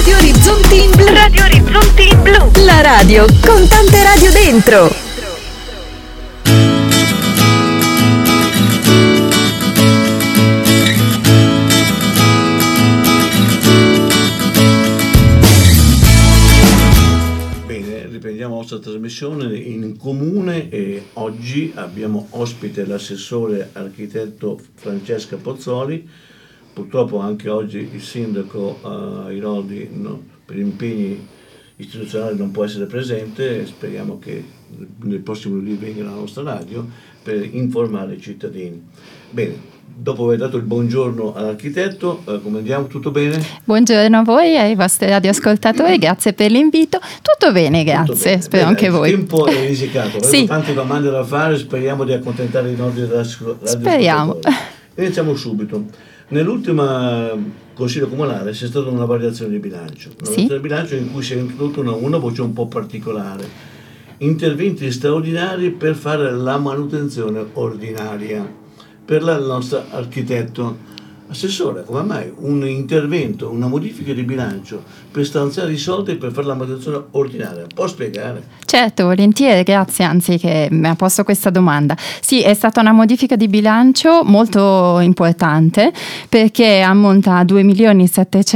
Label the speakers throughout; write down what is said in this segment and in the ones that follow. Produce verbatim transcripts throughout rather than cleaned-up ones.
Speaker 1: Radio Orizzonti in Blu.
Speaker 2: Radio Orizzonti in Blu.
Speaker 1: La radio con tante radio dentro.
Speaker 3: Bene, riprendiamo la nostra trasmissione in comune e oggi abbiamo ospite l'assessore architetto Francesca Pozzoli. Purtroppo anche oggi il sindaco uh, Iroldi no, per impegni istituzionali non può essere presente. Speriamo che nel prossimo lunedì venga alla nostra radio per informare i cittadini. Bene, dopo aver dato il buongiorno all'architetto, uh, come andiamo? Tutto bene?
Speaker 4: Buongiorno a voi e ai vostri radioascoltatori, grazie per l'invito. Tutto bene, grazie,
Speaker 3: Tutto bene.
Speaker 4: spero
Speaker 3: Bene,
Speaker 4: anche voi.
Speaker 3: Il tempo è risicato, avevo
Speaker 4: Sì.
Speaker 3: tante domande da fare, speriamo di accontentare i nostri radioascoltatori.
Speaker 4: Speriamo.
Speaker 3: Iniziamo subito. Nell'ultima Consiglio Comunale c'è stata una variazione di bilancio, una
Speaker 4: Sì.
Speaker 3: variazione di bilancio in cui si è introdotta una, una voce un po' particolare, interventi straordinari per fare la manutenzione ordinaria per la nostra architetto. Assessore, come mai un intervento, una modifica di bilancio per stanziare i soldi per fare la manutenzione ordinaria? Può spiegare?
Speaker 4: Certo, volentieri, grazie anzi che mi ha posto questa domanda. Sì, è stata una modifica di bilancio molto importante perché ammonta a due milioni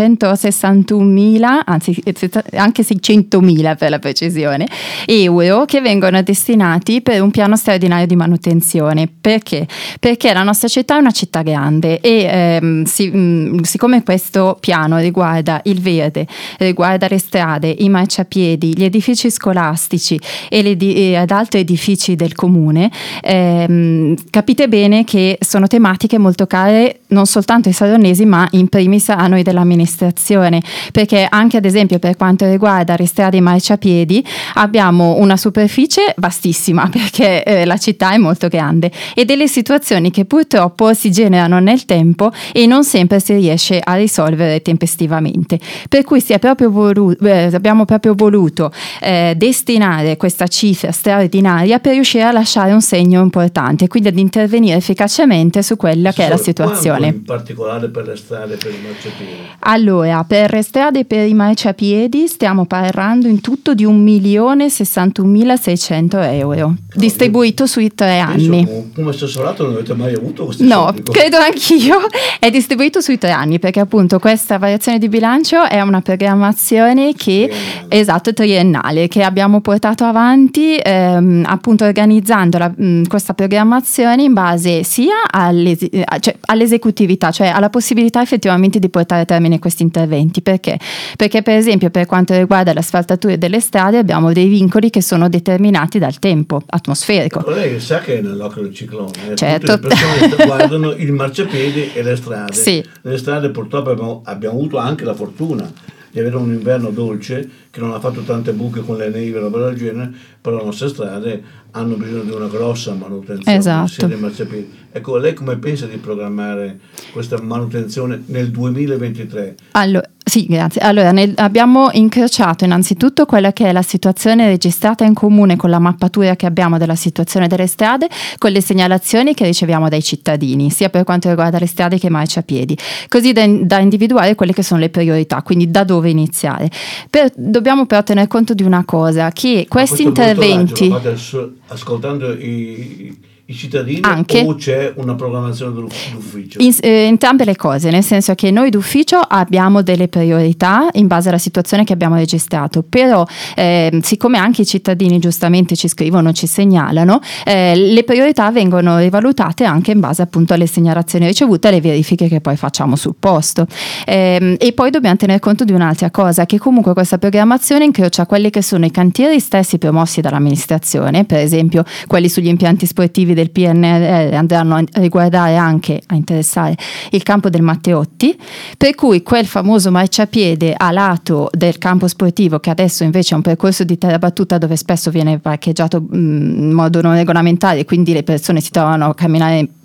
Speaker 4: settecentosessantunomila, anzi anche seicentomila per la precisione, euro che vengono destinati per un piano straordinario di manutenzione. Perché? Perché la nostra città è una città grande e ehm, si, mh, siccome questo piano riguarda il verde, riguarda le strade, i marciapiedi, gli edifici scolastici e, le, e ad altri edifici del comune, ehm, capite bene che sono tematiche molto care non soltanto ai salonesi ma in primis a noi dell'amministrazione, perché anche ad esempio per quanto riguarda le strade e i marciapiedi abbiamo una superficie vastissima perché eh, la città è molto grande e delle situazioni che purtroppo si generano nel tempo e non sempre si riesce a risolvere tempestivamente, per cui si è proprio voluto, eh, abbiamo proprio voluto eh, destinare questa cifra straordinaria per riuscire a lasciare un segno importante, quindi ad intervenire efficacemente su quella che è la situazione.
Speaker 3: In particolare per le strade e per i marciapiedi?
Speaker 4: Allora, per le strade e per i marciapiedi stiamo parlando in tutto di un milione sessantunomilaseicento euro, no, distribuito io, sui tre anni.
Speaker 3: Come, come assessorato non avete mai avuto questo?
Speaker 4: No,
Speaker 3: soldi?
Speaker 4: credo anch'io. È distribuito sui tre anni perché appunto questa variazione di bilancio è una programmazione che
Speaker 3: triennale.
Speaker 4: Esatto, triennale, che abbiamo portato avanti ehm, appunto organizzando la, mh, questa programmazione in base sia all'es- cioè, all'esecutività, cioè alla possibilità effettivamente di portare a termine questi interventi. Perché? Perché per esempio per quanto riguarda le asfaltature delle strade abbiamo dei vincoli che sono determinati dal tempo atmosferico.
Speaker 3: Ecco, lei sa che è nell'occhio del ciclone, eh?
Speaker 4: Certo.
Speaker 3: Tutte le persone guardano il marciapiedi e le strade.
Speaker 4: Sì.
Speaker 3: Nelle strade purtroppo abbiamo, abbiamo avuto anche la fortuna di avere un inverno dolce che non ha fatto tante buche con le nevi e roba del genere, però le nostre strade hanno bisogno di una grossa manutenzione,
Speaker 4: esatto.
Speaker 3: sia dei marciapiedi. Ecco, lei come pensa di programmare questa manutenzione nel duemilaventitré?
Speaker 4: Allora, sì, grazie. Allora, nel, abbiamo incrociato innanzitutto quella che è la situazione registrata in comune con la mappatura che abbiamo della situazione delle strade, con le segnalazioni che riceviamo dai cittadini, sia per quanto riguarda le strade che i marciapiedi, così da, da individuare quelle che sono le priorità, quindi da dove iniziare. Per, dobbiamo però tener conto di una cosa, che questi interventi...
Speaker 3: Lo fate ascoltando i... i cittadini
Speaker 4: anche,
Speaker 3: o c'è una programmazione d'ufficio?
Speaker 4: In, eh, entrambe le cose, nel senso che noi d'ufficio abbiamo delle priorità in base alla situazione che abbiamo registrato, però eh, siccome anche i cittadini giustamente ci scrivono, ci segnalano, eh, le priorità vengono rivalutate anche in base appunto alle segnalazioni ricevute e alle verifiche che poi facciamo sul posto. Eh, e poi dobbiamo tener conto di un'altra cosa, che comunque questa programmazione incrocia quelli che sono i cantieri stessi promossi dall'amministrazione, per esempio quelli sugli impianti sportivi del P N R R andranno a riguardare anche, a interessare il campo del Matteotti, per cui quel famoso marciapiede a lato del campo sportivo, che adesso invece è un percorso di terra battuta dove spesso viene parcheggiato mh, in modo non regolamentare, quindi le persone si trovano a camminare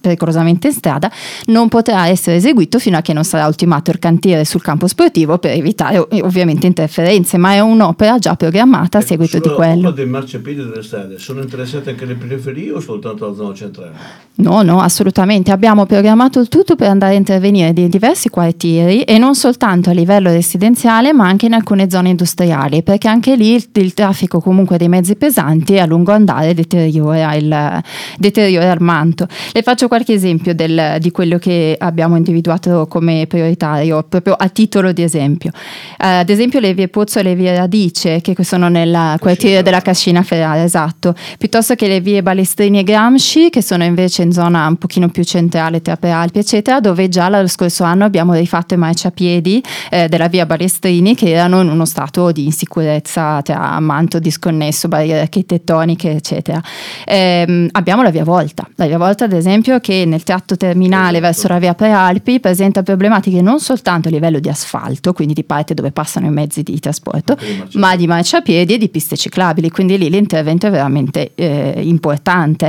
Speaker 4: pericolosamente in strada, non potrà essere eseguito fino a che non sarà ultimato il cantiere sul campo sportivo, per evitare ovviamente interferenze, ma è un'opera già programmata a
Speaker 3: Ecco,
Speaker 4: seguito di
Speaker 3: sulla
Speaker 4: quello.
Speaker 3: opera dei marciapiedi delle strade, sono interessate anche le periferie o soltanto la zona centrale?
Speaker 4: No, no, assolutamente. Abbiamo programmato il tutto per andare a intervenire in diversi quartieri e non soltanto a livello residenziale, ma anche in alcune zone industriali, perché anche lì il, il traffico comunque dei mezzi pesanti a lungo andare deteriora il, deteriora il manto. Le faccio qualche esempio del, di quello che abbiamo individuato come prioritario, proprio a titolo di esempio. Uh, ad esempio le vie Pozzo e le vie Radice, che sono nel quartiere della Cascina Ferrara, esatto, piuttosto che le vie Balestrini e Gramsci, che sono invece in zona un pochino più centrale tra Prealpi eccetera, dove già lo scorso anno abbiamo rifatto i marciapiedi eh, della via Balestrini, che erano in uno stato di insicurezza tra manto disconnesso, barriere architettoniche eccetera. Ehm, abbiamo la via Volta la via Volta ad esempio, che nel tratto terminale, esatto, verso la via Prealpi presenta problematiche non soltanto a livello di asfalto, quindi di parte dove passano i mezzi di trasporto, ma di marciapiedi e di piste ciclabili, quindi lì l'intervento è veramente eh, importante.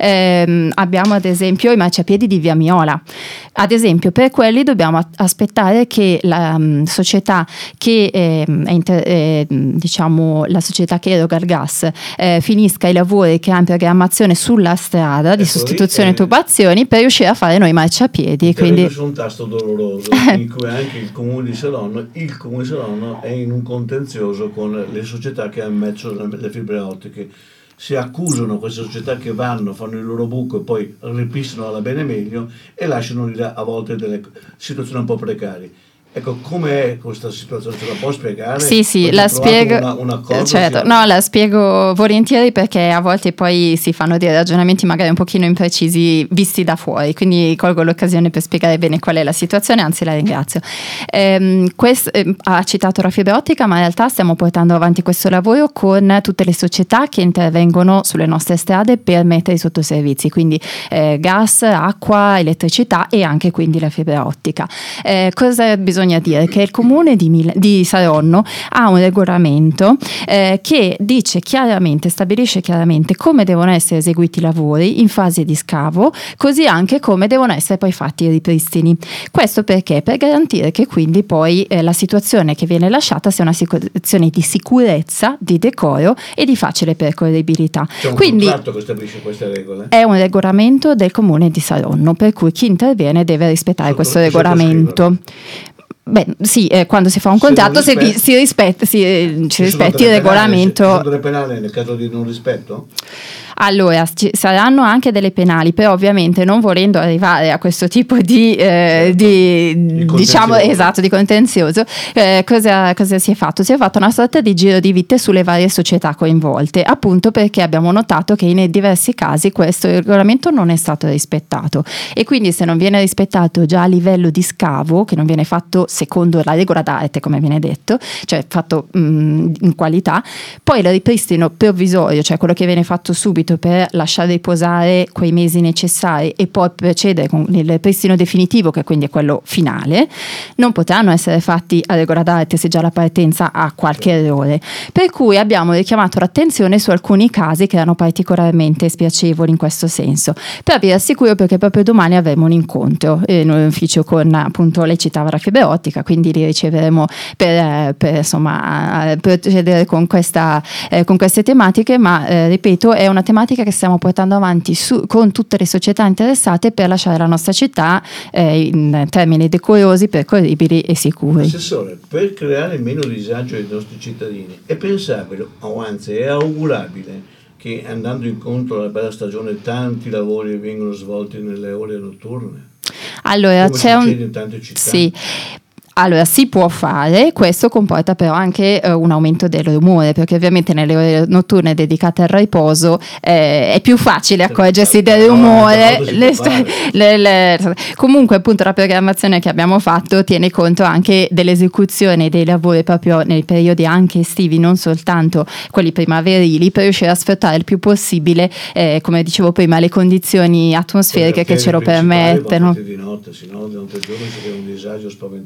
Speaker 4: Ehm, abbiamo ad esempio i marciapiedi di via Miola. Ad esempio per quelli dobbiamo aspettare che la um, società che eh, è inter- eh, diciamo la società che eroga il gas eh, finisca i lavori che ha in programmazione sulla strada di
Speaker 3: ecco,
Speaker 4: sostituzione e
Speaker 3: eh,
Speaker 4: tubazioni per riuscire a fare noi marciapiedi. Quindi
Speaker 3: su un tasto doloroso in cui anche il comune di Saronno il comune di Saronno è in un contenzioso con le società che hanno messo le, le fibre ottiche. Si accusano queste società che vanno, fanno il loro buco e poi ripistano alla bene meglio e lasciano lì a volte delle situazioni un po' precarie. Ecco, com'è questa situazione? Ce la può spiegare?
Speaker 4: Sì, sì,
Speaker 3: Avete
Speaker 4: la spiego.
Speaker 3: Una, un accordo,
Speaker 4: certo,
Speaker 3: sia...
Speaker 4: no, la spiego volentieri, perché a volte poi si fanno dei ragionamenti magari un pochino imprecisi visti da fuori, quindi colgo l'occasione per spiegare bene qual è la situazione, anzi la ringrazio. Ehm, quest, eh, ha citato la fibra ottica, ma in realtà stiamo portando avanti questo lavoro con tutte le società che intervengono sulle nostre strade per mettere i sottoservizi, quindi eh, gas, acqua, elettricità e anche quindi la fibra ottica. Eh, cosa bisogna Bisogna dire che il comune di, Mil- di Saronno ha un regolamento eh, che dice chiaramente, stabilisce chiaramente come devono essere eseguiti i lavori in fase di scavo, così anche come devono essere poi fatti i ripristini. Questo perché? Per garantire che quindi poi eh, la situazione che viene lasciata sia una situazione di sicurezza, di decoro e di facile percorribilità.
Speaker 3: C'è un
Speaker 4: quindi
Speaker 3: contratto che stabilisce queste regole?
Speaker 4: È un regolamento del comune di Saronno, per cui chi interviene deve rispettare
Speaker 3: Sotto,
Speaker 4: questo regolamento. Beh, sì, eh, quando si fa un contratto si,
Speaker 3: rispetta,
Speaker 4: si rispetta, si, eh, ci rispetti il
Speaker 3: penali,
Speaker 4: regolamento.
Speaker 3: Ci sono delle penali nel caso di non rispetto?
Speaker 4: Allora, ci saranno anche delle penali, però ovviamente non volendo arrivare a questo tipo di, eh, di diciamo, esatto, di contenzioso, eh, cosa, cosa si è fatto? Si è fatto una sorta di giro di vite sulle varie società coinvolte, appunto perché abbiamo notato che in diversi casi questo regolamento non è stato rispettato, e quindi se non viene rispettato già a livello di scavo, che non viene fatto secondo la regola d'arte come viene detto, cioè fatto mh, in qualità, poi il ripristino provvisorio, cioè quello che viene fatto subito per lasciare riposare quei mesi necessari e poi procedere con il ripristino definitivo, che quindi è quello finale, non potranno essere fatti a regola d'arte se già la partenza ha qualche errore. Per cui abbiamo richiamato l'attenzione su alcuni casi che erano particolarmente spiacevoli in questo senso, per vi assicuro, perché proprio domani avremo un incontro in un ufficio con, appunto, lei citava la fibra ottica, quindi li riceveremo per, per insomma procedere con questa eh, con queste tematiche, ma eh, ripeto, è una tematica che stiamo portando avanti su, con tutte le società interessate, per lasciare la nostra città eh, in termini decorosi, percorribili e sicuri.
Speaker 3: Assessore, per creare meno disagio ai nostri cittadini è pensabile, o anzi è augurabile, che andando incontro alla bella stagione tanti lavori vengono svolti nelle ore notturne?
Speaker 4: Allora,
Speaker 3: come
Speaker 4: c'è
Speaker 3: succede
Speaker 4: un
Speaker 3: in tante città?
Speaker 4: Sì. Allora, si può fare, questo comporta però anche eh, un aumento del rumore, perché ovviamente nelle ore notturne dedicate al riposo eh, è più facile accorgersi del rumore. Le st- le, le, comunque, appunto, la programmazione che abbiamo fatto tiene conto anche dell'esecuzione dei lavori proprio nei periodi anche estivi, non soltanto quelli primaverili, per riuscire a sfruttare il più possibile, eh, come dicevo prima, le condizioni atmosferiche che ce lo permettono.
Speaker 3: Di notte, se no, durante il giorno c'è un disagio spaventoso.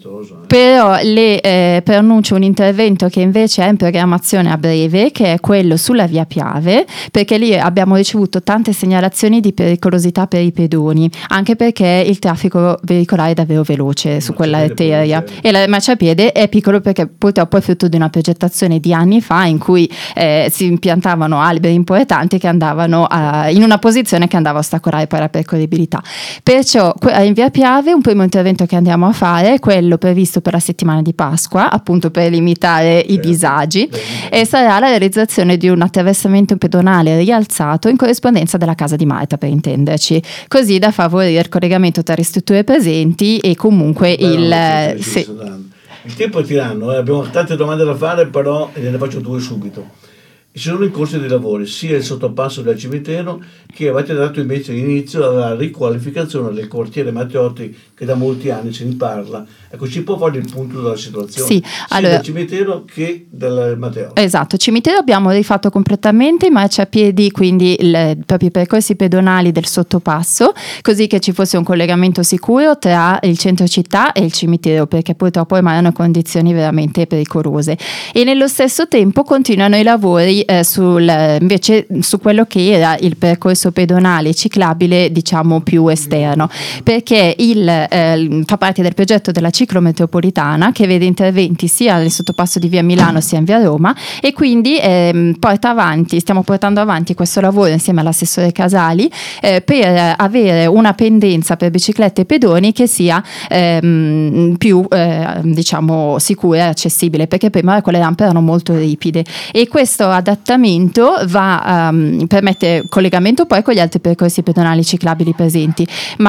Speaker 4: Però le eh, preannuncio un intervento che invece è in programmazione a breve, che è quello sulla via Piave, perché lì abbiamo ricevuto tante segnalazioni di pericolosità per i pedoni, anche perché il traffico veicolare è davvero veloce su quella arteria e il marciapiede è piccolo perché purtroppo è frutto di una progettazione di anni fa in cui eh, si impiantavano alberi importanti che andavano a, in una posizione che andava a ostacolare poi la percorribilità. Perciò in via Piave un primo intervento che andiamo a fare è quello previsto per la settimana di Pasqua, appunto per limitare i disagi, e sarà la realizzazione di un attraversamento pedonale rialzato in corrispondenza della casa di Marta, per intenderci, così da favorire il collegamento tra le strutture presenti e comunque
Speaker 3: Beh,
Speaker 4: il...
Speaker 3: no,
Speaker 4: sì.
Speaker 3: Il tempo è tiranno, eh. Abbiamo tante domande da fare, però ne faccio due subito. Ci sono in corso dei lavori sia il sottopasso del cimitero che avete dato invece inizio alla riqualificazione del quartiere Matteotti, che da molti anni se ne parla. Ecco, ci può fare il punto della situazione
Speaker 4: sì,
Speaker 3: sia
Speaker 4: allora,
Speaker 3: del cimitero che del Matteotti.
Speaker 4: Esatto, cimitero abbiamo rifatto completamente i marciapiedi, quindi il, proprio i percorsi pedonali del sottopasso, così che ci fosse un collegamento sicuro tra il centro città e il cimitero, perché purtroppo erano condizioni veramente pericolose. E nello stesso tempo continuano i lavori Eh, sul, invece su quello che era il percorso pedonale ciclabile, diciamo più esterno, perché il, eh, fa parte del progetto della ciclometropolitana, che vede interventi sia nel sottopasso di via Milano sia in via Roma, e quindi eh, porta avanti, stiamo portando avanti questo lavoro insieme all'assessore Casali eh, per avere una pendenza per biciclette e pedoni che sia ehm, più eh, diciamo sicura e accessibile, perché prima quelle rampe erano molto ripide, e questo adattamento va um, permette collegamento poi con gli altri percorsi pedonali ciclabili presenti,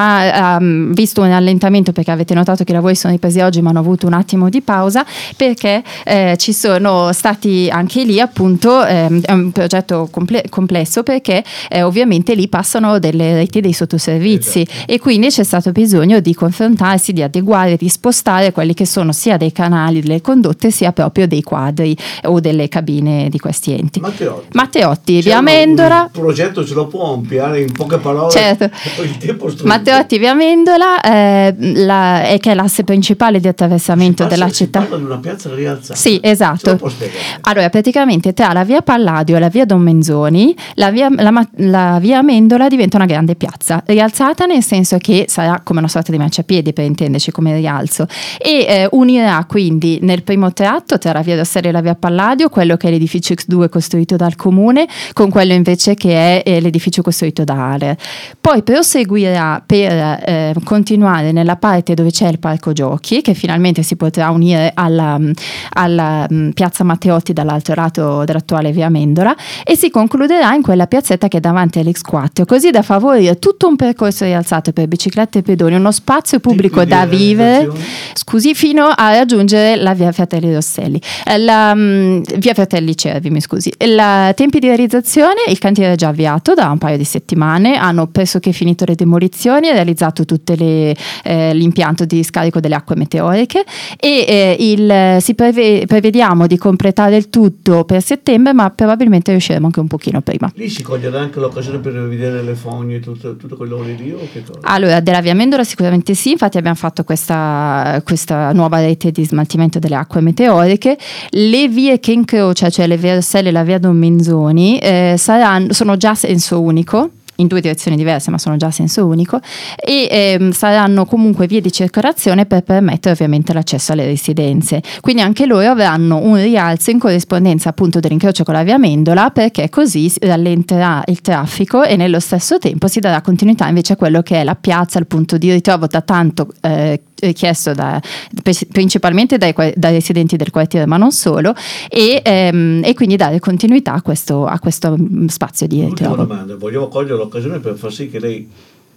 Speaker 4: ma um, visto un rallentamento, perché avete notato che i lavori sono ripresi oggi ma hanno avuto un attimo di pausa perché eh, ci sono stati anche lì appunto eh, è un progetto comple- complesso perché eh, ovviamente lì passano delle reti dei sottoservizi, esatto. E quindi c'è stato bisogno di confrontarsi, di adeguare, di spostare quelli che sono sia dei canali, delle condotte, sia proprio dei quadri o delle cabine di questi enti.
Speaker 3: Matteotti,
Speaker 4: Matteotti via Amendola.
Speaker 3: Il progetto ce lo può ampliare in poche parole?
Speaker 4: Certo.
Speaker 3: Il tempo
Speaker 4: Matteotti via Amendola eh, la, è che è l'asse principale di attraversamento
Speaker 3: passa,
Speaker 4: della
Speaker 3: si
Speaker 4: città.
Speaker 3: Parla di una piazza rialzata.
Speaker 4: Sì, esatto. Allora, praticamente tra la via Palladio e la via Don Menzoni, la via, la, la via Amendola diventa una grande piazza, rialzata nel senso che sarà come una sorta di marciapiedi, per intenderci, come rialzo, e eh, unirà quindi nel primo tratto tra la via Rosselli e la via Palladio quello che è l'edificio X due costruito dal comune con quello invece che è eh, l'edificio costruito da ALER. Poi proseguirà per eh, continuare nella parte dove c'è il parco giochi, che finalmente si potrà unire alla, alla um, piazza Matteotti dall'altro lato dell'attuale via Amendola, e si concluderà in quella piazzetta che è davanti all'X quattro, così da favorire tutto un percorso rialzato per biciclette e pedoni, uno spazio pubblico da vivere, scusi, fino a raggiungere la via Fratelli Rosselli, la um, via Fratelli Cervi, mi scusi. La tempi di realizzazione, il cantiere è già avviato da un paio di settimane, hanno pressoché finito le demolizioni, realizzato tutte le, eh, l'impianto di scarico delle acque meteoriche, e eh, il, si preve, prevediamo di completare il tutto per settembre, ma probabilmente riusciremo anche un pochino prima.
Speaker 3: Lì si coglierà anche l'occasione per rivedere le fogne, tutto, tutto quello lì, o che cosa?
Speaker 4: Allora, della via Amendola sicuramente sì, infatti abbiamo fatto questa, questa nuova rete di smaltimento delle acque meteoriche. Le vie che incrocia, cioè le via Rosselli e la via Don Menzoni, eh, saranno, sono già a senso unico, in due direzioni diverse, ma sono già a senso unico, e ehm, saranno comunque vie di circolazione per permettere ovviamente l'accesso alle residenze. Quindi anche loro avranno un rialzo in corrispondenza appunto dell'incrocio con la via Amendola, perché così rallenterà il traffico e nello stesso tempo si darà continuità invece a quello che è la piazza, il punto di ritrovo da tanto eh, richiesto da, principalmente dai, dai residenti del quartiere, ma non solo, e, ehm, e quindi dare continuità a questo, a questo spazio di ritrovo.
Speaker 3: Ultima domanda, vogliamo cogliere l'occasione per far sì che lei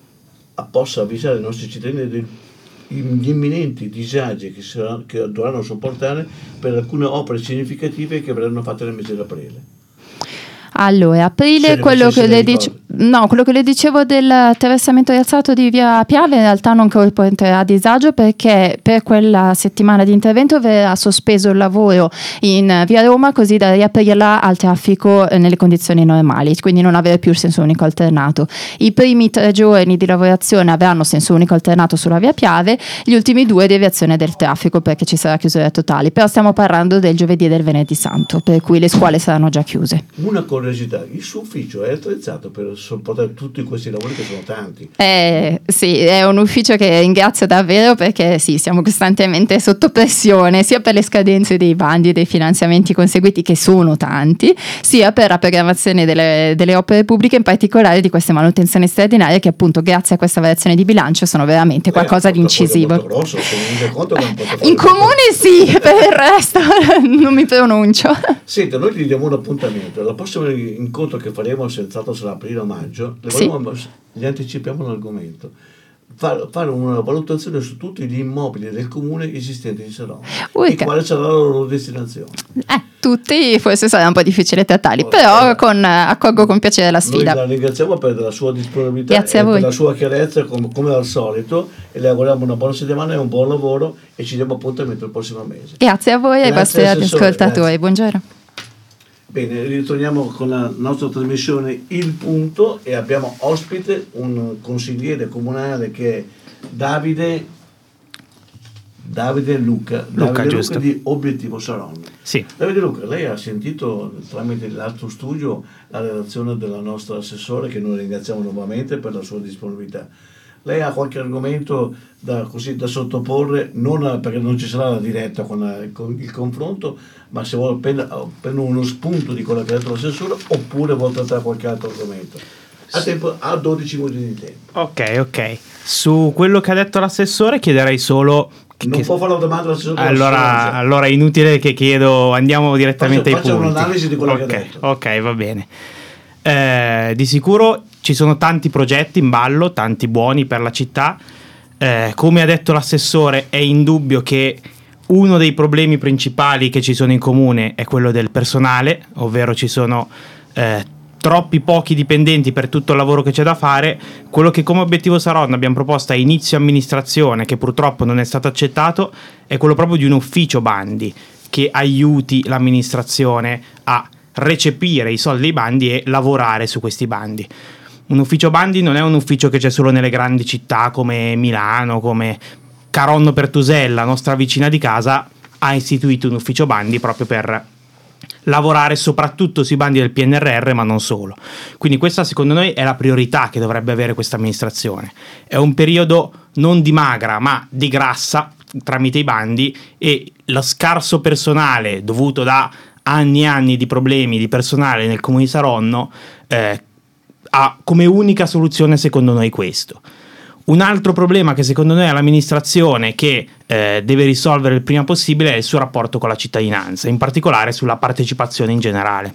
Speaker 3: possa avvisare i nostri cittadini degli imminenti disagi che, saranno, che dovranno sopportare per alcune opere significative che verranno fatte nel mese di aprile.
Speaker 4: Allora, aprile, quello che le dice, no, quello che le dicevo del attraversamento rialzato di via Piave in realtà non comporterà disagio, perché per quella settimana di intervento verrà sospeso il lavoro in via Roma, così da riaprirla al traffico nelle condizioni normali, quindi non avere più il senso unico alternato. I primi tre giorni di lavorazione avranno senso unico alternato sulla via Piave, gli ultimi due deviazione del traffico, perché ci sarà chiusura totale. Però stiamo parlando del giovedì e del venerdì santo, per cui le scuole saranno già chiuse.
Speaker 3: Una curiosità, il suo ufficio è attrezzato per sopportare tutti questi lavori, che sono tanti?
Speaker 4: Eh, sì, è un ufficio che ringrazio davvero, perché sì, siamo costantemente sotto pressione, sia per le scadenze dei bandi e dei finanziamenti conseguiti, che sono tanti, sia per la programmazione delle, delle opere pubbliche, in particolare di queste manutenzioni straordinarie, che appunto grazie a questa variazione di bilancio sono veramente qualcosa di incisivo.
Speaker 3: Molto grosso, se non mi conto che non posso fare
Speaker 4: in comune sì, per il resto non mi pronuncio.
Speaker 3: Senta, noi gli diamo un appuntamento. La prossima incontro che faremo, senz'altro sarà aprile o maggio, le
Speaker 4: Sì.
Speaker 3: vogliamo, gli anticipiamo l'argomento. Far- fare una valutazione su tutti gli immobili del comune esistenti in Saronno,
Speaker 4: Ui,
Speaker 3: e
Speaker 4: che-
Speaker 3: quale sarà la loro destinazione.
Speaker 4: Eh, tutti forse sarà un po' difficile trattarli,
Speaker 3: Oh,
Speaker 4: però
Speaker 3: eh.
Speaker 4: con, accolgo con piacere la
Speaker 3: Noi
Speaker 4: sfida.
Speaker 3: la ringraziamo per la sua disponibilità
Speaker 4: Grazie
Speaker 3: e
Speaker 4: a voi.
Speaker 3: per la sua chiarezza, com- come al solito, e le auguriamo una buona settimana e un buon lavoro, e ci diamo appuntamento il prossimo mese.
Speaker 4: Grazie a voi e ai
Speaker 3: Grazie,
Speaker 4: vostri
Speaker 3: Assessore,
Speaker 4: ascoltatori.
Speaker 3: grazie.
Speaker 4: Buongiorno.
Speaker 3: Bene, ritorniamo con la nostra trasmissione Il Punto, e abbiamo ospite un consigliere comunale che è Davide Davide Luca,
Speaker 5: Luca,
Speaker 3: Davide
Speaker 5: giusto.
Speaker 3: Luca di Obiettivo Saronno.
Speaker 5: Sì.
Speaker 3: Davide Luca, lei ha sentito tramite l'altro studio la relazione della nostra assessore, che noi ringraziamo nuovamente per la sua disponibilità. Lei ha qualche argomento da, così, da sottoporre, non perché non ci sarà la diretta con, la, con il confronto, ma se vuole appena, appena uno spunto di quello che ha detto l'assessore, oppure vuole trattare qualche altro argomento. Ha, tempo, ha dodici minuti di tempo.
Speaker 5: Ok, ok. Su quello che ha detto l'assessore chiederei solo... Che,
Speaker 3: Non
Speaker 5: che-
Speaker 3: può fare la domanda all'assessore.
Speaker 5: allora, allora è inutile che chiedo, andiamo direttamente
Speaker 3: Faccia-
Speaker 5: ai
Speaker 3: faccia
Speaker 5: punti.
Speaker 3: un'analisi di quello che ha
Speaker 5: Ok,
Speaker 3: detto.
Speaker 5: ok, va bene. Eh, di sicuro ci sono tanti progetti in ballo, tanti buoni per la città. Eh, come ha detto l'assessore, è indubbio che uno dei problemi principali che ci sono in comune è quello del personale, ovvero ci sono eh, troppi pochi dipendenti per tutto il lavoro che c'è da fare. Quello che come obiettivo Saronno abbiamo proposto a inizio amministrazione, che purtroppo non è stato accettato, è quello proprio di un ufficio bandi che aiuti l'amministrazione a recepire i soldi dei bandi e lavorare su questi bandi. Un ufficio bandi non è un ufficio che c'è solo nelle grandi città come Milano, come Caronno Pertusella, nostra vicina di casa, ha istituito un ufficio bandi proprio per lavorare soprattutto sui bandi del P N R R, ma non solo. Quindi questa secondo noi è la priorità che dovrebbe avere questa amministrazione. È un periodo non di magra ma di grassa tramite i bandi, e lo scarso personale dovuto da anni e anni di problemi di personale nel comune di Saronno eh, ha come unica soluzione secondo noi questo. Un altro problema che secondo noi ha l'amministrazione, che eh, deve risolvere il prima possibile, è il suo rapporto con la cittadinanza, in particolare sulla partecipazione in generale.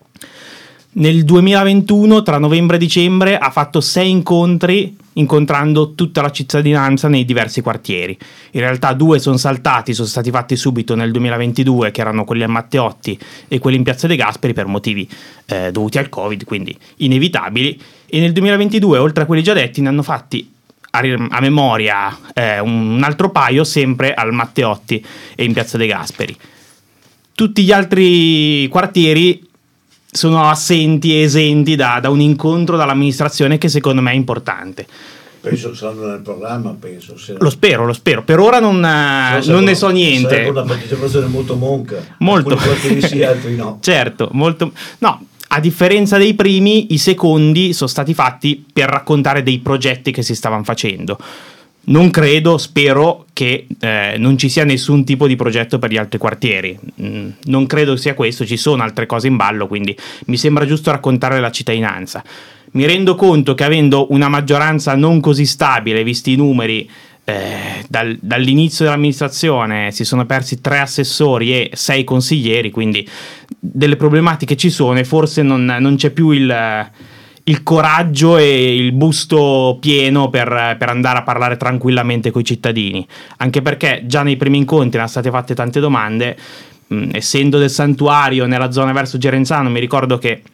Speaker 5: Nel duemilaventuno, tra novembre e dicembre, ha fatto sei incontri incontrando tutta la cittadinanza nei diversi quartieri. In realtà due sono saltati, sono stati fatti subito nel duemilaventidue, che erano quelli a Matteotti e quelli in Piazza De Gasperi, per motivi eh, dovuti al Covid, quindi inevitabili. E nel duemilaventidue, oltre a quelli già detti, ne hanno fatti a, a memoria eh, un altro paio, sempre al Matteotti e in Piazza De Gasperi. Tutti gli altri quartieri sono assenti e esenti da, da un incontro dall'amministrazione, che secondo me è importante.
Speaker 3: Penso saranno nel programma, penso. Se
Speaker 5: Lo spero, lo spero. Per ora non,
Speaker 3: no,
Speaker 5: non ne so niente.
Speaker 3: Sarebbe una partecipazione molto monca.
Speaker 5: Molto.
Speaker 3: Alcuni quartieri sì, altri no.
Speaker 5: Certo, molto. No, a differenza dei primi, i secondi sono stati fatti per raccontare dei progetti che si stavano facendo. Non credo, spero che eh, non ci sia nessun tipo di progetto per gli altri quartieri. Mm, non credo sia questo, ci sono altre cose in ballo, quindi mi sembra giusto raccontare la cittadinanza. Mi rendo conto che, avendo una maggioranza non così stabile, visti i numeri, eh, dal, dall'inizio dell'amministrazione si sono persi tre assessori e sei consiglieri, quindi delle problematiche ci sono, e forse non, non c'è più il... il coraggio e il busto pieno per, per andare a parlare tranquillamente coi cittadini, anche perché già nei primi incontri erano state fatte tante domande. Mh, essendo del santuario nella zona verso Gerenzano, mi ricordo che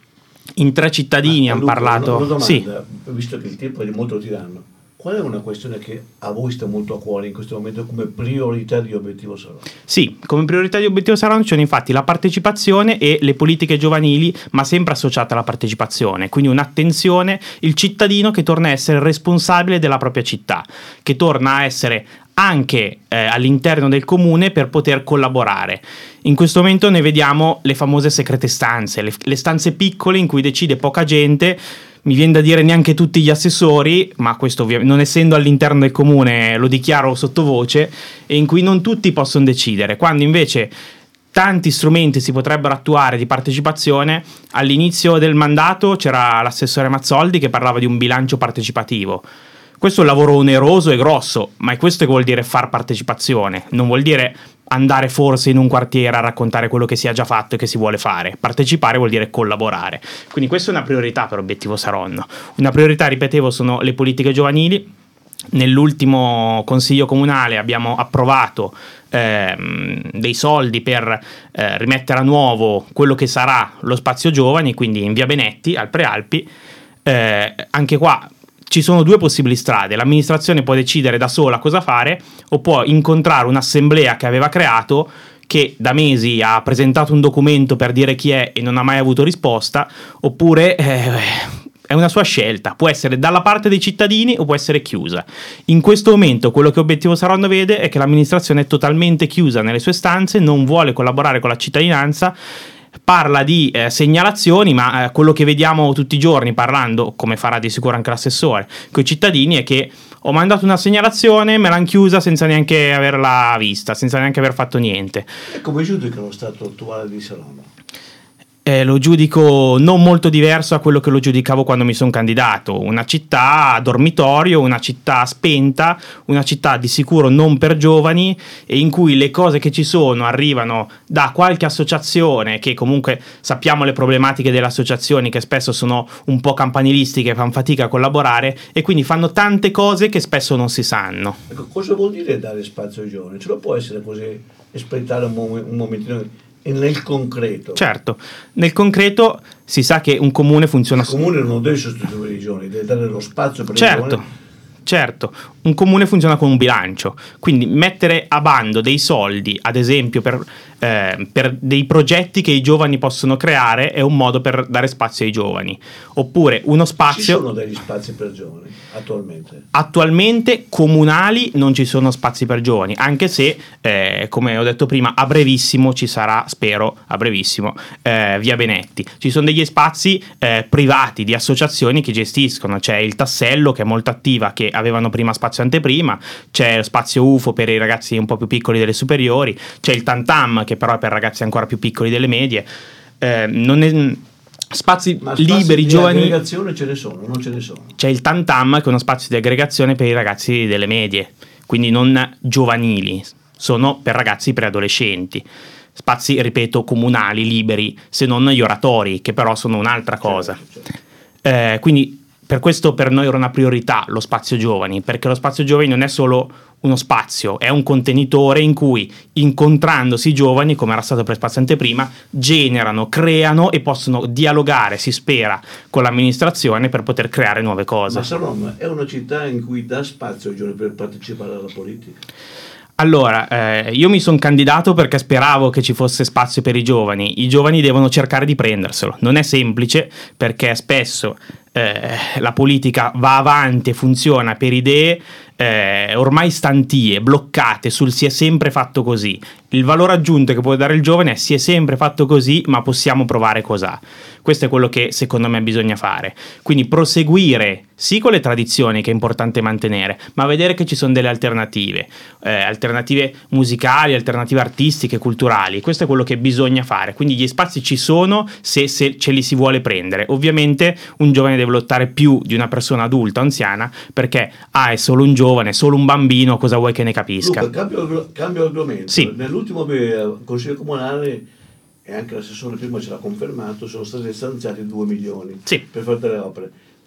Speaker 5: in tre cittadini hanno parlato.
Speaker 3: Una domanda,
Speaker 5: sì.
Speaker 3: Visto che il tempo è molto tiranno, qual è una questione che a voi sta molto a cuore in questo momento come priorità di Obiettivo Saronno?
Speaker 5: Sì, come priorità di Obiettivo Saronno ci sono infatti la partecipazione e le politiche giovanili, ma sempre associate alla partecipazione, quindi un'attenzione, il cittadino che torna a essere responsabile della propria città, che torna a essere anche eh, all'interno del comune per poter collaborare. In questo momento ne vediamo le famose segrete stanze, le, le stanze piccole in cui decide poca gente, mi viene da dire neanche tutti gli assessori, ma questo ovviamente non essendo all'interno del comune lo dichiaro sottovoce, e in cui non tutti possono decidere, quando invece tanti strumenti si potrebbero attuare di partecipazione. All'inizio del mandato c'era l'assessore Mazzoldi che parlava di un bilancio partecipativo. Questo è un lavoro oneroso e grosso, ma è questo che vuol dire far partecipazione, non vuol dire andare forse in un quartiere a raccontare quello che si è già fatto e che si vuole fare. Partecipare vuol dire collaborare. Quindi questa è una priorità per Obiettivo Saronno. Una priorità, ripetevo, sono le politiche giovanili. Nell'ultimo consiglio comunale abbiamo approvato ehm, dei soldi per eh, rimettere a nuovo quello che sarà lo spazio giovani, quindi in via Benetti, al Prealpi. Eh, anche qua ci sono due possibili strade: l'amministrazione può decidere da sola cosa fare o può incontrare un'assemblea che aveva creato, che da mesi ha presentato un documento per dire chi è e non ha mai avuto risposta, oppure eh, è una sua scelta, può essere dalla parte dei cittadini o può essere chiusa. In questo momento quello che Obiettivo Saronno vede è che l'amministrazione è totalmente chiusa nelle sue stanze, non vuole collaborare con la cittadinanza. Parla di eh, segnalazioni, ma eh, quello che vediamo tutti i giorni, parlando, come farà di sicuro anche l'assessore, con i cittadini, è che ho mandato una segnalazione, me l'hanno chiusa senza neanche averla vista, senza neanche aver fatto niente.
Speaker 3: E come giudica lo stato attuale di Saronno?
Speaker 5: Eh, lo giudico non molto diverso a quello che lo giudicavo quando mi sono candidato. Una città a dormitorio, una città spenta, una città di sicuro non per giovani, e in cui le cose che ci sono arrivano da qualche associazione, che comunque sappiamo le problematiche delle associazioni, che spesso sono un po' campanilistiche, fanno fatica a collaborare e quindi fanno tante cose che spesso non si sanno.
Speaker 3: Ecco, cosa vuol dire dare spazio ai giovani? Ce lo può essere così, espletare un, mom- un momentino nel concreto?
Speaker 5: Certo, nel concreto si sa che un comune funziona.
Speaker 3: Il comune non deve sostituire i giovani, deve dare lo spazio per
Speaker 5: certo,
Speaker 3: i giovani.
Speaker 5: Certo, un comune funziona con un bilancio, quindi mettere a bando dei soldi, ad esempio per, eh, per dei progetti che i giovani possono creare, è un modo per dare spazio ai giovani. Oppure uno spazio.
Speaker 3: Ci sono degli spazi per giovani attualmente?
Speaker 5: Attualmente comunali non ci sono spazi per giovani, anche se eh, come ho detto prima a brevissimo ci sarà, spero a brevissimo, eh, via Benetti. Ci sono degli spazi eh, privati di associazioni che gestiscono, c'è il Tassello che è molto attiva, che avevano prima spazio anteprima, c'è lo spazio U F O per i ragazzi un po' più piccoli delle superiori, c'è il Tantam che però è per ragazzi ancora più piccoli delle medie. Eh, non è, spazi,
Speaker 3: Ma spazi
Speaker 5: liberi
Speaker 3: di
Speaker 5: giovani
Speaker 3: aggregazione ce ne sono, non ce ne sono.
Speaker 5: C'è il Tantam che è uno spazio di aggregazione per i ragazzi delle medie, quindi non giovanili, sono per ragazzi preadolescenti. Spazi, ripeto, comunali, liberi, se non gli oratori, che però sono un'altra cosa.
Speaker 3: Certo, certo.
Speaker 5: Eh, quindi per questo per noi era una priorità lo spazio giovani, perché lo spazio giovani non è solo uno spazio, è un contenitore in cui, incontrandosi i giovani, come era stato per spazio anteprima, generano, creano e possono dialogare, si spera, con l'amministrazione per poter creare nuove cose.
Speaker 3: Ma Saronno è una città in cui dà spazio ai giovani per partecipare alla politica?
Speaker 5: Allora, eh, io mi sono candidato perché speravo che ci fosse spazio per i giovani. I giovani devono cercare di prenderselo. Non è semplice, perché spesso eh, la politica va avanti e funziona per idee eh, ormai stantie, bloccate sul si è sempre fatto così. Il valore aggiunto che può dare il giovane è si è sempre fatto così, ma possiamo provare cos'ha. Questo è quello che secondo me bisogna fare. Quindi proseguire sì con le tradizioni, che è importante mantenere, ma vedere che ci sono delle alternative, eh, alternative musicali, alternative artistiche, culturali. Questo è quello che bisogna fare. Quindi gli spazi ci sono se, se ce li si vuole prendere. Ovviamente un giovane deve lottare più di una persona adulta o anziana, perché ah, è solo un giovane, solo un bambino, cosa vuoi che ne capisca?
Speaker 3: Luca, cambio, cambio argomento.
Speaker 5: Sì.
Speaker 3: Nell'ultimo eh, consiglio comunale, e anche l'assessore prima ce l'ha confermato, sono stati stanziati due milioni
Speaker 5: Sì.
Speaker 3: per fare delle opere.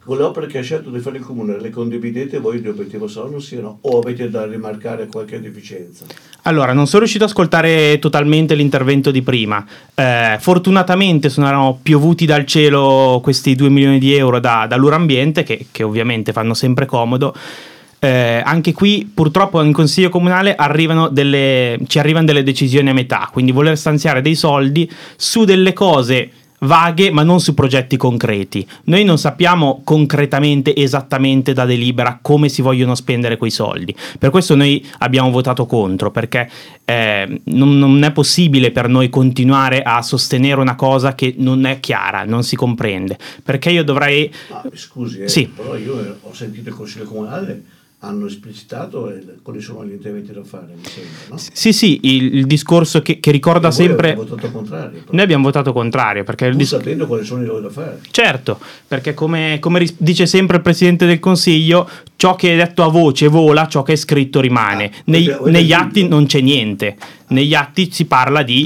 Speaker 3: con le opere che ha scelto di fare il comune, le condividete voi di Obiettivo Saronno, sì o no? O avete da rimarcare qualche deficienza?
Speaker 5: Allora, non sono riuscito ad ascoltare totalmente l'intervento di prima. Eh, fortunatamente sono piovuti dal cielo questi due milioni di euro da, dall'Urambiente, che, che ovviamente fanno sempre comodo. Eh, anche qui purtroppo in consiglio comunale arrivano delle, ci arrivano delle decisioni a metà, quindi voler stanziare dei soldi su delle cose vaghe ma non su progetti concreti. Noi non sappiamo concretamente esattamente da delibera come si vogliono spendere quei soldi, per questo noi abbiamo votato contro, perché eh, non, non è possibile per noi continuare a sostenere una cosa che non è chiara, non si comprende, perché io dovrei
Speaker 3: ah, scusi eh,
Speaker 5: sì.
Speaker 3: Però io ho sentito il consiglio comunale hanno esplicitato eh, quali sono gli interventi da fare, mi sembra, no?
Speaker 5: Sì, sì, il, il discorso che, che ricorda
Speaker 3: e voi
Speaker 5: sempre...
Speaker 3: avete votato contrario. Però.
Speaker 5: Noi abbiamo votato contrario, perché...
Speaker 3: Pur
Speaker 5: il dis...
Speaker 3: sapendo quali sono i lavori da fare.
Speaker 5: Certo, perché come, come ris- dice sempre il Presidente del Consiglio, ciò che è detto a voce vola, ciò che è scritto rimane.
Speaker 3: Ah,
Speaker 5: Nei,
Speaker 3: avete, avete
Speaker 5: negli
Speaker 3: detto.
Speaker 5: atti non c'è niente. Negli atti si parla di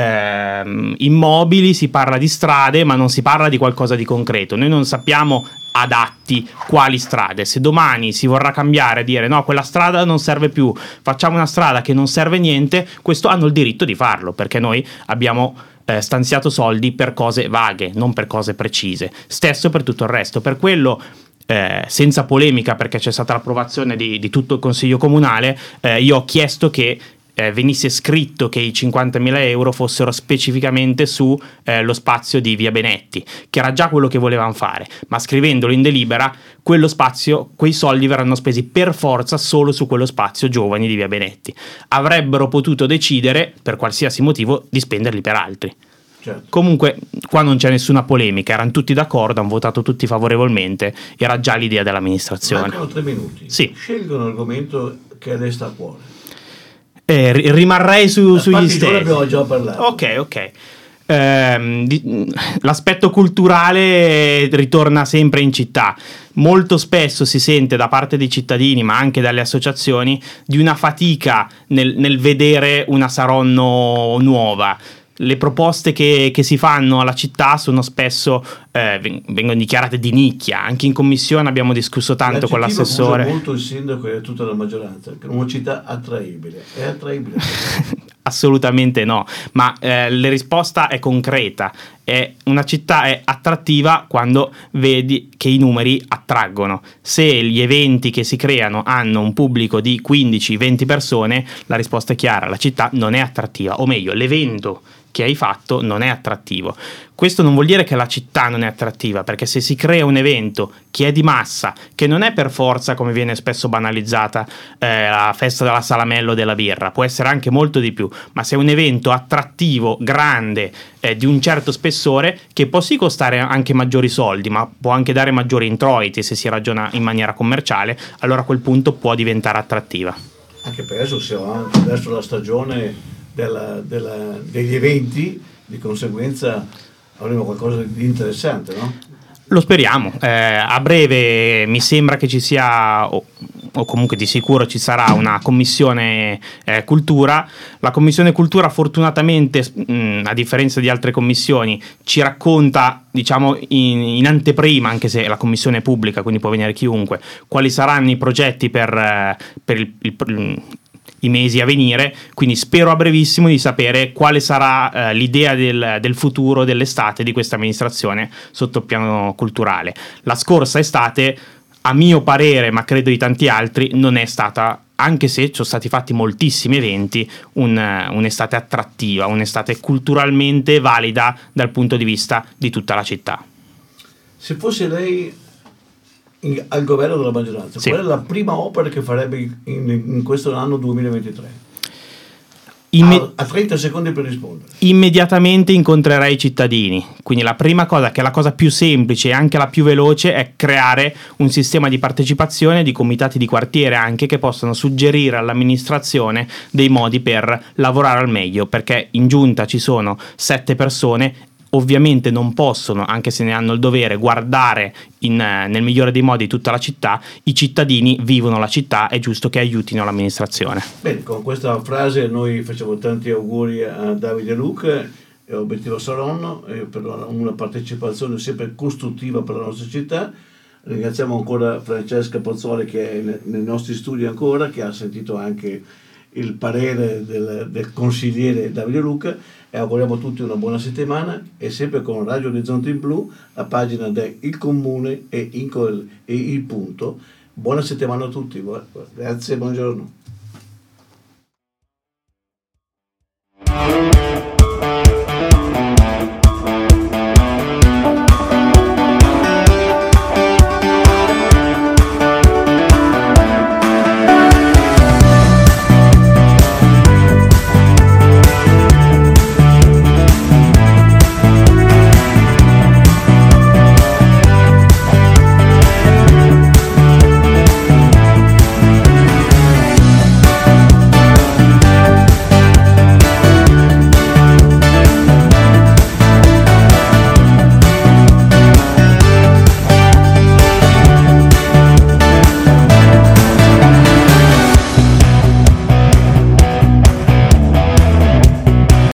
Speaker 5: ehm, immobili, si parla di strade, ma non si parla di qualcosa di concreto. Noi non sappiamo adatti quali strade. Se domani si vorrà cambiare e dire no, quella strada non serve più, facciamo una strada che non serve niente, questo hanno il diritto di farlo, perché noi abbiamo eh, stanziato soldi per cose vaghe, non per cose precise. Stesso per tutto il resto. Per quello eh, senza polemica, perché c'è stata l'approvazione di, di tutto il Consiglio Comunale, eh, io ho chiesto che Eh, venisse scritto che i cinquantamila euro fossero specificamente su eh, lo spazio di Via Benetti, che era già quello che volevano fare, ma scrivendolo in delibera quello spazio, quei soldi verranno spesi per forza solo su quello spazio giovani di Via Benetti. Avrebbero potuto decidere per qualsiasi motivo di spenderli per altri.
Speaker 3: Certo.
Speaker 5: Comunque qua non c'è nessuna polemica, erano tutti d'accordo, hanno votato tutti favorevolmente, era già l'idea dell'amministrazione.
Speaker 3: Mancano tre minuti.
Speaker 5: Sì.
Speaker 3: Scelgo un argomento che a lei sta a cuore.
Speaker 5: Eh, rimarrei su, sugli stessi.
Speaker 3: Abbiamo già parlato.
Speaker 5: Ok, ok. Ehm, di, l'aspetto culturale ritorna sempre in città. Molto spesso si sente da parte dei cittadini, ma anche dalle associazioni, di una fatica nel, nel vedere una Saronno nuova. Le proposte che, che si fanno alla città sono spesso eh, vengono dichiarate di nicchia. Anche in commissione abbiamo discusso tanto con l'assessore.
Speaker 3: Usa molto il sindaco e tutta la maggioranza, che è una città attraibile. È attraibile?
Speaker 5: Assolutamente no, ma eh, la risposta è concreta. È una città è attrattiva quando vedi che i numeri attraggono. Se gli eventi che si creano hanno un pubblico di quindici venti persone, la risposta è chiara: la città non è attrattiva, o meglio, l'evento che hai fatto non è attrattivo. Questo non vuol dire che la città non è attrattiva, perché se si crea un evento che è di massa, che non è per forza, come viene spesso banalizzata, eh, la festa della salamello della birra, può essere anche molto di più, ma se è un evento attrattivo, grande, eh, di un certo spessore, che può sì costare anche maggiori soldi, ma può anche dare maggiori introiti se si ragiona in maniera commerciale, allora a quel punto può diventare attrattiva.
Speaker 3: Anche per adesso siamo anche verso la stagione della, della, degli eventi, di conseguenza avremo qualcosa di interessante, no?
Speaker 5: Lo speriamo. Eh, a breve mi sembra che ci sia, o, o comunque di sicuro ci sarà, una commissione eh, cultura. La commissione cultura fortunatamente, mh, a differenza di altre commissioni, ci racconta, diciamo, in, in anteprima, anche se la commissione è pubblica, quindi può venire chiunque, quali saranno i progetti per, eh, per il, il i mesi a venire, quindi spero a brevissimo di sapere quale sarà eh, l'idea del, del futuro dell'estate di questa amministrazione sotto il piano culturale. La scorsa estate, a mio parere, ma credo di tanti altri, non è stata, anche se ci sono stati fatti moltissimi eventi, un, un'estate attrattiva, un'estate culturalmente valida dal punto di vista di tutta la città.
Speaker 3: Se fosse lei In, al governo della maggioranza, sì, qual è la prima opera che farebbe in, in questo anno duemilaventitré? Imme- a, a trenta secondi per rispondere.
Speaker 5: Immediatamente incontrerei i cittadini, quindi la prima cosa, che è la cosa più semplice e anche la più veloce, è creare un sistema di partecipazione di comitati di quartiere, anche, che possano suggerire all'amministrazione dei modi per lavorare al meglio, perché in giunta ci sono sette persone. Ovviamente non possono, anche se ne hanno il dovere, guardare in, nel migliore dei modi tutta la città. I cittadini vivono la città, è giusto che aiutino l'amministrazione.
Speaker 3: Bene, con questa frase noi facciamo tanti auguri a Davide Luca e a Obiettivo Saronno eh, per una partecipazione sempre costruttiva per la nostra città. Ringraziamo ancora Francesca Pozzoli che è ne- nei nostri studi ancora, che ha sentito anche il parere del, del consigliere Davide Luca, e auguriamo a tutti una buona settimana e sempre con Radio Orizzonte in Blu, la pagina del Il Comune e, in col- e il punto. Buona settimana a tutti, bu- grazie, buongiorno.